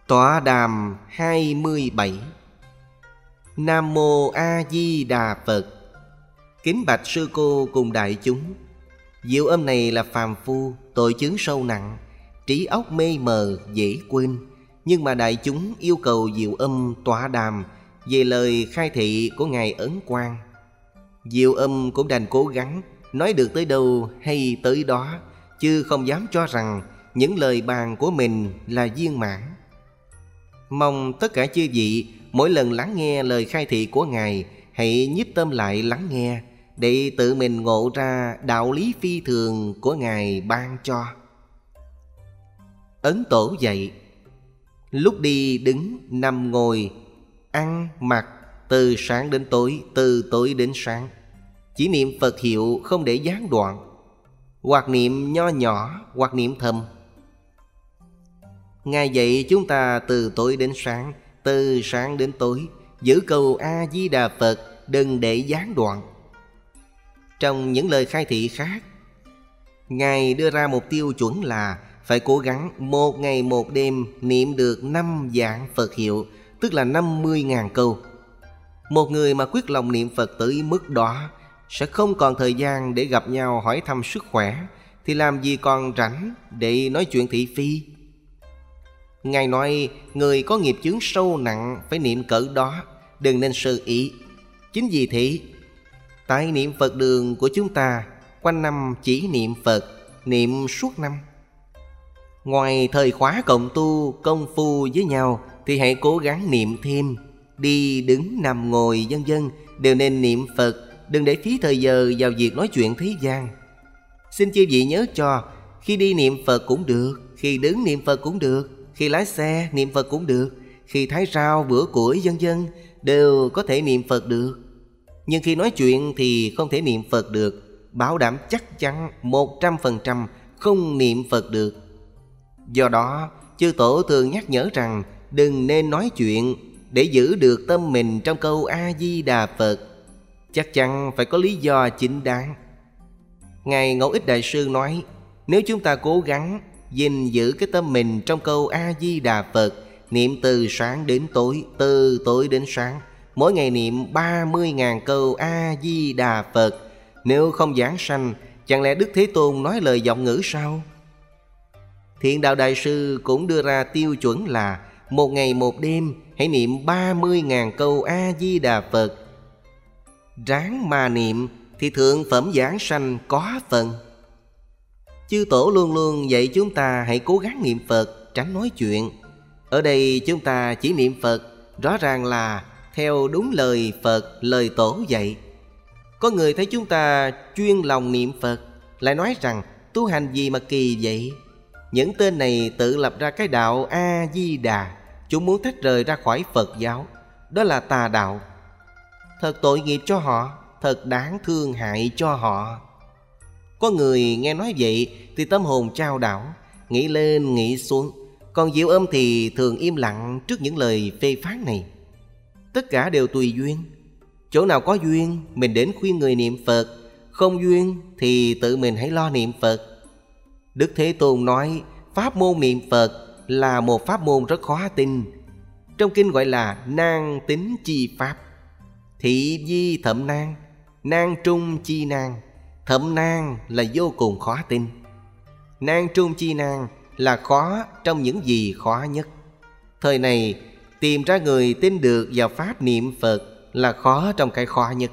Tọa đàm 27. Nam Mô A Di Đà Phật. Kính bạch sư cô cùng đại chúng. Diệu âm này là phàm phu, tội chướng sâu nặng, trí óc mê mờ dễ quên. Nhưng mà đại chúng yêu cầu diệu âm tọa đàm về lời khai thị của Ngài Ấn Quang. Diệu âm cũng đành cố gắng nói được tới đâu hay tới đó, chứ không dám cho rằng những lời bàn của mình là viên mãn. Mong tất cả chư vị mỗi lần lắng nghe lời khai thị của Ngài, hãy nhiếp tâm lại lắng nghe, để tự mình ngộ ra đạo lý phi thường của Ngài ban cho. Ấn Tổ dạy: lúc đi đứng nằm ngồi, ăn mặc, từ sáng đến tối, từ tối đến sáng, chỉ niệm Phật hiệu không để gián đoạn, hoặc niệm nho nhỏ, hoặc niệm thầm. Ngài dạy chúng ta từ tối đến sáng, từ sáng đến tối, giữ câu A-di-đà Phật, đừng để gián đoạn. Trong những lời khai thị khác, Ngài đưa ra mục tiêu chuẩn là phải cố gắng một ngày một đêm niệm được 5 vạn Phật hiệu, tức là 50.000 câu. Một người mà quyết lòng niệm Phật tới mức đó sẽ không còn thời gian để gặp nhau hỏi thăm sức khỏe, thì làm gì còn rảnh để nói chuyện thị phi. Ngài nói người có nghiệp chướng sâu nặng phải niệm cỡ đó, đừng nên sơ ý. Chính vì thế, tại niệm Phật đường của chúng ta quanh năm chỉ niệm Phật, niệm suốt năm. Ngoài thời khóa cộng tu công phu với nhau thì hãy cố gắng niệm thêm. Đi đứng nằm ngồi vân vân đều nên niệm Phật, đừng để phí thời giờ vào việc nói chuyện thế gian. Xin chư vị nhớ cho, khi đi niệm Phật cũng được, khi đứng niệm Phật cũng được, khi lái xe niệm Phật cũng được, khi thái rau bữa củi vân vân đều có thể niệm Phật được. Nhưng khi nói chuyện thì không thể niệm Phật được, bảo đảm chắc chắn 100% không niệm Phật được. Do đó, chư tổ thường nhắc nhở rằng đừng nên nói chuyện để giữ được tâm mình trong câu A-di-đà Phật. Chắc chắn phải có lý do chính đáng. Ngài Ngẫu Ích Đại Sư nói, nếu chúng ta cố gắng gìn giữ cái tâm mình trong câu A-di-đà Phật, niệm từ sáng đến tối, từ tối đến sáng, mỗi ngày niệm 30.000 câu A-di-đà Phật, nếu không giảng sanh, chẳng lẽ Đức Thế Tôn nói lời giọng ngữ sao? Thiện Đạo Đại Sư cũng đưa ra tiêu chuẩn là một ngày một đêm hãy niệm 30.000 câu A-di-đà Phật. Ráng mà niệm thì thượng phẩm giảng sanh có phần. Chư Tổ luôn luôn dạy chúng ta hãy cố gắng niệm Phật, tránh nói chuyện. Ở đây chúng ta chỉ niệm Phật, rõ ràng là theo đúng lời Phật, lời Tổ dạy. Có người thấy chúng ta chuyên lòng niệm Phật, lại nói rằng tu hành gì mà kỳ vậy? Những tên này tự lập ra cái đạo A-di-đà, chúng muốn tách rời ra khỏi Phật giáo. Đó là tà đạo. Thật tội nghiệp cho họ, thật đáng thương hại cho họ. Có người nghe nói vậy thì tâm hồn chao đảo, nghĩ lên nghĩ xuống. Còn Diệu Âm thì thường im lặng trước những lời phê phán này. Tất cả đều tùy duyên. Chỗ nào có duyên mình đến khuyên người niệm Phật, không duyên thì tự mình hãy lo niệm Phật. Đức Thế Tôn nói pháp môn niệm Phật là một pháp môn rất khó tin. Trong kinh gọi là nan tính chi pháp. Thị di thậm nan, nan trung chi nan. Thậm nan là vô cùng khó tin. Nan trung chi nan là khó trong những gì khó nhất. Thời này tìm ra người tin được vào pháp niệm Phật là khó trong cái khó nhất.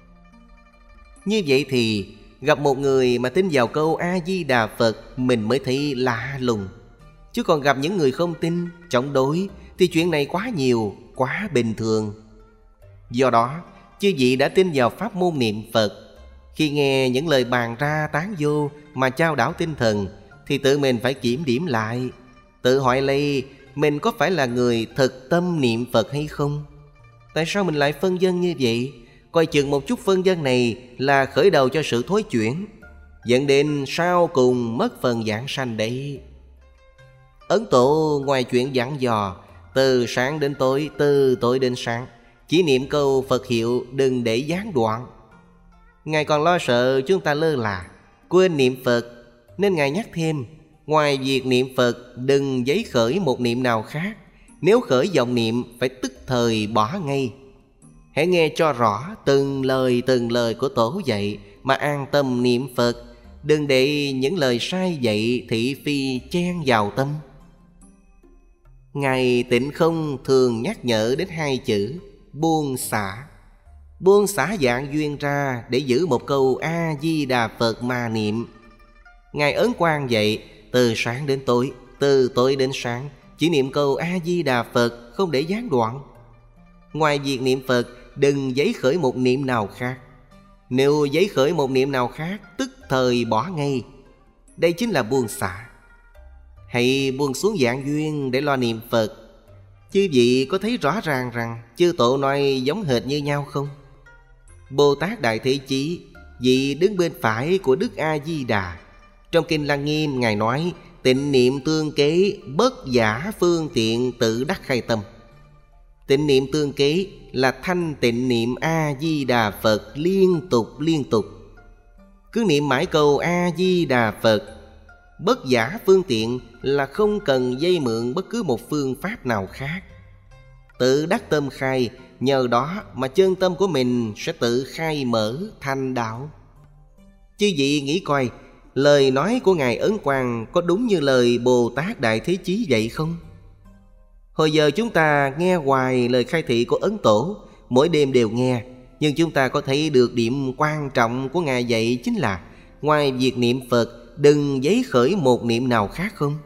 Như vậy thì gặp một người mà tin vào câu A-di-đà Phật mình mới thấy lạ lùng. Chứ còn gặp những người không tin, chống đối thì chuyện này quá nhiều, quá bình thường. Do đó, chư vị đã tin vào pháp môn niệm Phật, khi nghe những lời bàn ra tán vô mà chao đảo tinh thần thì tự mình phải kiểm điểm lại, tự hỏi lấy mình có phải là người thực tâm niệm Phật hay không? Tại sao mình lại phân vân như vậy? Coi chừng một chút phân vân này là khởi đầu cho sự thối chuyển, dẫn đến sau cùng mất phần giảng sanh đấy. Ấn Tổ ngoài chuyện dặn dò từ sáng đến tối, từ tối đến sáng, chỉ niệm câu Phật hiệu đừng để gián đoạn. Ngài còn lo sợ chúng ta lơ là, quên niệm Phật, nên Ngài nhắc thêm, ngoài việc niệm Phật đừng giấy khởi một niệm nào khác, Nếu khởi vọng niệm phải tức thời bỏ ngay. Hãy nghe cho rõ từng lời của Tổ dạy mà an tâm niệm Phật. Đừng để những lời sai dạy thị phi chen vào tâm. Ngài Tịnh Không thường nhắc nhở đến 2 chữ buông xả. Buông xả dạng duyên ra để giữ một câu A-di-đà Phật mà niệm. Ngài Ấn Quang dạy từ sáng đến tối, từ tối đến sáng, chỉ niệm câu A-di-đà Phật, không để gián đoạn. Ngoài việc niệm Phật, đừng giấy khởi một niệm nào khác. Nếu giấy khởi một niệm nào khác, tức thời bỏ ngay. Đây chính là buông xả. Hãy buông xuống dạng duyên để lo niệm Phật. Chư vị có thấy rõ ràng rằng chư Tổ nói giống hệt như nhau không? Bồ Tát Đại Thế Chí, vị đứng bên phải của Đức A-di-đà. Trong Kinh Lăng Nghiêm, Ngài nói tịnh niệm tương kế, bất giả phương tiện tự đắc khai tâm. Tịnh niệm tương kế là thanh tịnh niệm A-di-đà Phật liên tục. Cứ niệm mãi câu A-di-đà Phật. Bất giả phương tiện là không cần vay mượn bất cứ một phương pháp nào khác. Tự đắc tâm khai, nhờ đó mà chân tâm của mình sẽ tự khai mở thành đạo. Chư vị nghĩ coi, lời nói của Ngài Ấn Quang có đúng như lời Bồ Tát Đại Thế Chí vậy không? Hồi giờ chúng ta nghe hoài lời khai thị của Ấn Tổ, mỗi đêm đều nghe. Nhưng chúng ta có thấy được điểm quan trọng của Ngài dạy chính là ngoài việc niệm Phật, đừng giấy khởi một niệm nào khác không?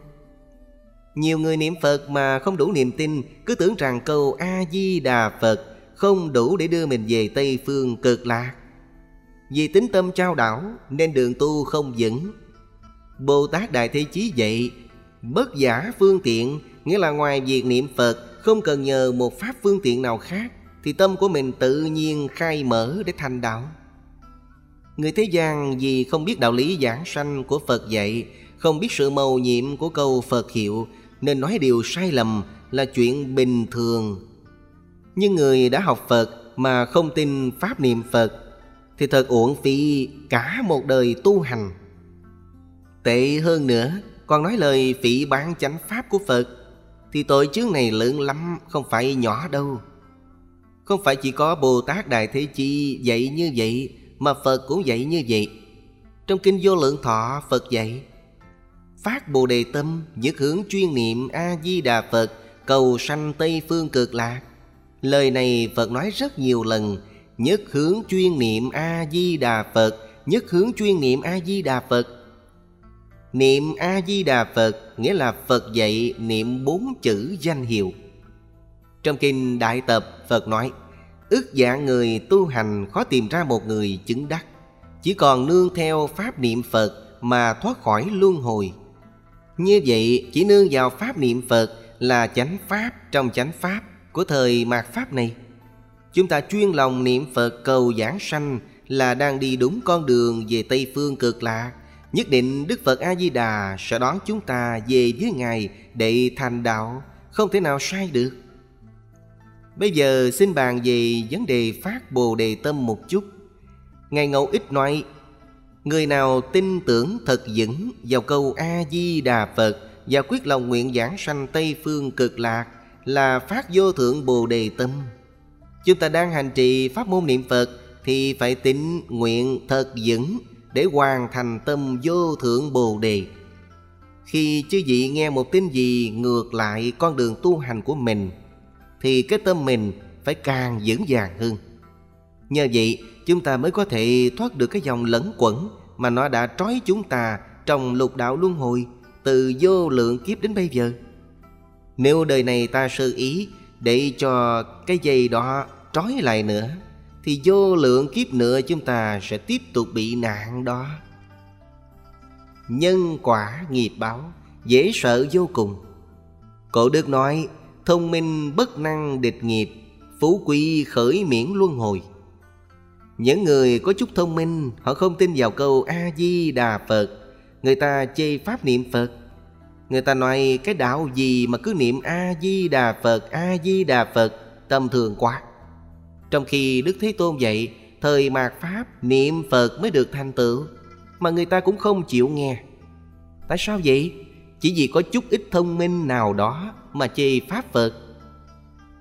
Nhiều người niệm Phật mà không đủ niềm tin, cứ tưởng rằng câu A-di-đà Phật không đủ để đưa mình về Tây Phương Cực Lạc. Vì tính tâm trao đảo nên đường tu không vững. Bồ Tát Đại Thế Chí dạy bất giả phương tiện, nghĩa là ngoài việc niệm Phật không cần nhờ một pháp phương tiện nào khác, thì tâm của mình tự nhiên khai mở để thành đạo. Người thế gian vì không biết đạo lý giảng sanh của Phật dạy, không biết sự mầu nhiệm của câu Phật hiệu, nên nói điều sai lầm là chuyện bình thường. Nhưng người đã học Phật mà không tin pháp niệm Phật thì thật uổng phí cả một đời tu hành. Tệ hơn nữa, còn nói lời phỉ báng chánh pháp của Phật, thì tội chướng này lớn lắm, không phải nhỏ đâu. Không phải chỉ có Bồ Tát Đại Thế Chí dạy như vậy, mà Phật cũng dạy như vậy. Trong Kinh Vô Lượng Thọ, Phật dạy phát Bồ Đề tâm, nhất hướng chuyên niệm A-di-đà Phật, cầu sanh Tây Phương Cực Lạc. Lời này Phật nói rất nhiều lần. Nhất hướng chuyên niệm A-di-đà Phật, nhất hướng chuyên niệm A-di-đà Phật. Niệm A-di-đà Phật nghĩa là Phật dạy niệm 4 chữ danh hiệu. Trong Kinh Đại Tập, Phật nói ức dạng người tu hành khó tìm ra một người chứng đắc, chỉ còn nương theo pháp niệm Phật mà thoát khỏi luân hồi. Như vậy, chỉ nương vào pháp niệm Phật là chánh pháp trong chánh pháp của thời mạt pháp này. Chúng ta chuyên lòng niệm Phật cầu giảng sanh là đang đi đúng con đường về Tây Phương Cực Lạc. Nhất định Đức Phật A-di-đà sẽ đón chúng ta về với Ngài để thành đạo, không thể nào sai được. Bây giờ xin bàn về vấn đề phát Bồ Đề tâm một chút. Ngài Ngẫu Ích nói người nào tin tưởng thật vững vào câu A-di-đà Phật và quyết lòng nguyện giảng sanh Tây Phương Cực Lạc là phát vô thượng Bồ Đề tâm. Chúng ta đang hành trì pháp môn niệm Phật thì phải tín nguyện thật vững để hoàn thành tâm vô thượng Bồ Đề. Khi chư vị nghe một tin gì ngược lại con đường tu hành của mình thì cái tâm mình phải càng vững vàng hơn. Nhờ vậy chúng ta mới có thể thoát được cái dòng lẫn quẩn mà nó đã trói chúng ta trong lục đạo luân hồi từ vô lượng kiếp đến bây giờ. Nếu đời này ta sơ ý để cho cái dây đó trói lại nữa thì vô lượng kiếp nữa chúng ta sẽ tiếp tục bị nạn đó. Nhân quả nghiệp báo dễ sợ vô cùng. Cổ Đức nói thông minh bất năng địch nghiệp, phú quý khởi miễn luân hồi. Những người có chút thông minh, họ không tin vào câu A-di-đà Phật. Người ta chê pháp niệm Phật. Người ta nói cái đạo gì mà cứ niệm A-di-đà Phật, A-di-đà Phật, tầm thường quá. Trong khi Đức Thế Tôn dạy thời mạt pháp niệm Phật mới được thành tựu, mà người ta cũng không chịu nghe. Tại sao vậy? Chỉ vì có chút ít thông minh nào đó mà chê pháp Phật.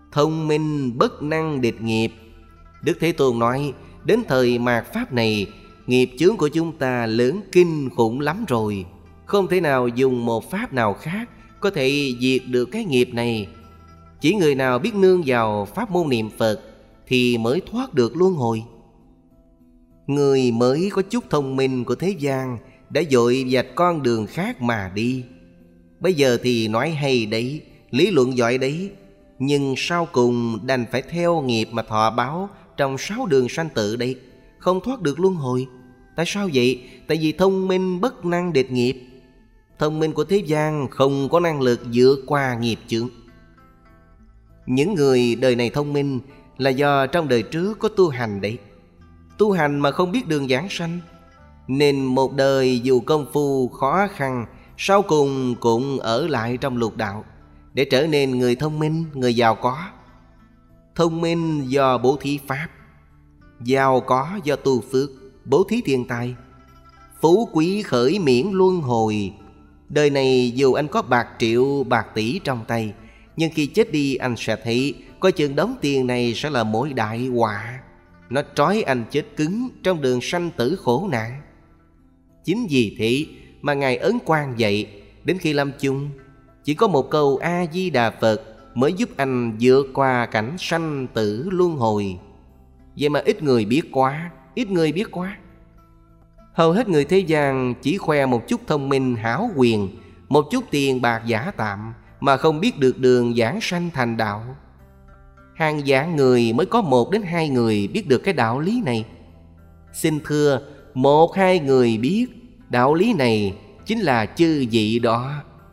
thông minh bất năng địch nghiệp. Đức Thế Tôn nói, đến thời mạt Pháp này, nghiệp chướng của chúng ta lớn kinh khủng lắm rồi. Không thể nào dùng một pháp nào khác có thể diệt được cái nghiệp này. Chỉ người nào biết nương vào pháp môn niệm Phật thì mới thoát được luân hồi. Người mới có chút thông minh của thế gian đã vội vạch con đường khác mà đi. Bây giờ thì nói hay đấy, lý luận giỏi đấy, nhưng sau cùng đành phải theo nghiệp mà thọ báo trong 6 đường sanh tử đây, không thoát được luân hồi. Tại sao vậy? Tại vì thông minh bất năng địch nghiệp. Thông minh của thế gian không có năng lực vượt qua nghiệp chướng. Những người đời này thông minh là do trong đời trước có tu hành đấy. Tu hành mà không biết đường giảng sanh, nên một đời dù công phu khó khăn, sau cùng cũng ở lại trong lục đạo để trở nên người thông minh, người giàu có. Thông minh do bố thí pháp, giàu có do tu phước, bố thí tiền tài. Phú quý khởi miễn luân hồi. Đời này dù anh có bạc triệu, bạc tỷ trong tay, nhưng khi chết đi anh sẽ thấy coi chừng đống tiền này sẽ là mối đại họa. Nó trói anh chết cứng trong đường sanh tử khổ nạn. Chính vì thế mà Ngài Ấn Quang dạy, đến khi lâm chung chỉ có một câu A-di-đà Phật mới giúp anh vượt qua cảnh sanh tử luân hồi. Vậy mà ít người biết quá, ít người biết quá. Hầu hết người thế gian chỉ khoe một chút thông minh hão quyền, một chút tiền bạc giả tạm, mà không biết được đường giảng sanh thành đạo. Hàng vạn người mới có 1 đến 2 người biết được cái đạo lý này. Xin thưa, 1-2 người biết đạo lý này chính là chư vị đó.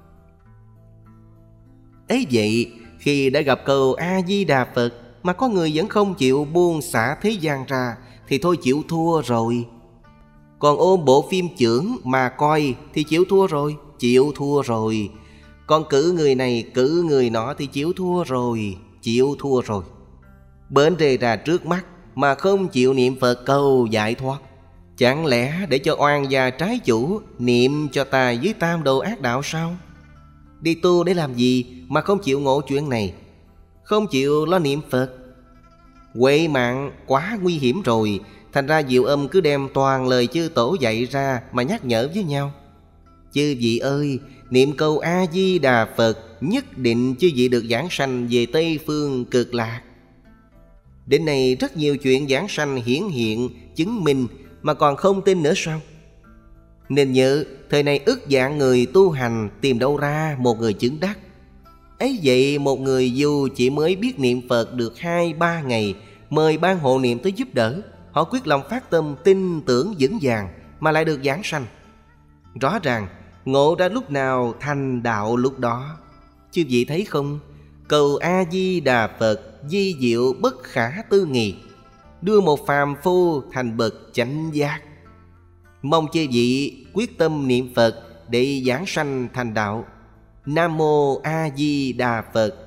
Ấy vậy, khi đã gặp câu A-di-đà Phật mà có người vẫn không chịu buông xả thế gian ra thì thôi chịu thua rồi. Còn ôm bộ phim chưởng mà coi thì chịu thua rồi, chịu thua rồi. Còn cử người này cử người nọ thì chịu thua rồi, chịu thua rồi. Bệnh rề ra trước mắt mà không chịu niệm Phật cầu giải thoát, chẳng lẽ để cho oan gia trái chủ niệm cho ta dưới tam đồ ác đạo sao? Đi tu để làm gì mà không chịu ngộ chuyện này, không chịu lo niệm Phật? Huệ mạng quá nguy hiểm rồi. Thành ra Diệu Âm cứ đem toàn lời chư tổ dạy ra mà nhắc nhở với nhau. Chư vị ơi, niệm câu A-di-đà Phật, nhất định chư vị được giảng sanh về Tây Phương Cực Lạc. Đến nay rất nhiều chuyện giảng sanh hiển hiện, chứng minh mà còn không tin nữa sao? Nên nhớ, thời này ức vạn người tu hành, tìm đâu ra một người chứng đắc. Ấy vậy một người dù chỉ mới biết niệm Phật được 2-3 ngày, mời ban hộ niệm tới giúp đỡ, họ quyết lòng phát tâm tin tưởng vững vàng mà lại được giảng sanh. Rõ ràng ngộ ra lúc nào thành đạo lúc đó. Chư vị thấy không? Cầu A-di-đà Phật di diệu bất khả tư nghị, đưa một phàm phu thành bậc chánh giác. Mong chư vị quyết tâm niệm Phật để giảng sanh thành đạo. Nam mô A Di Đà Phật.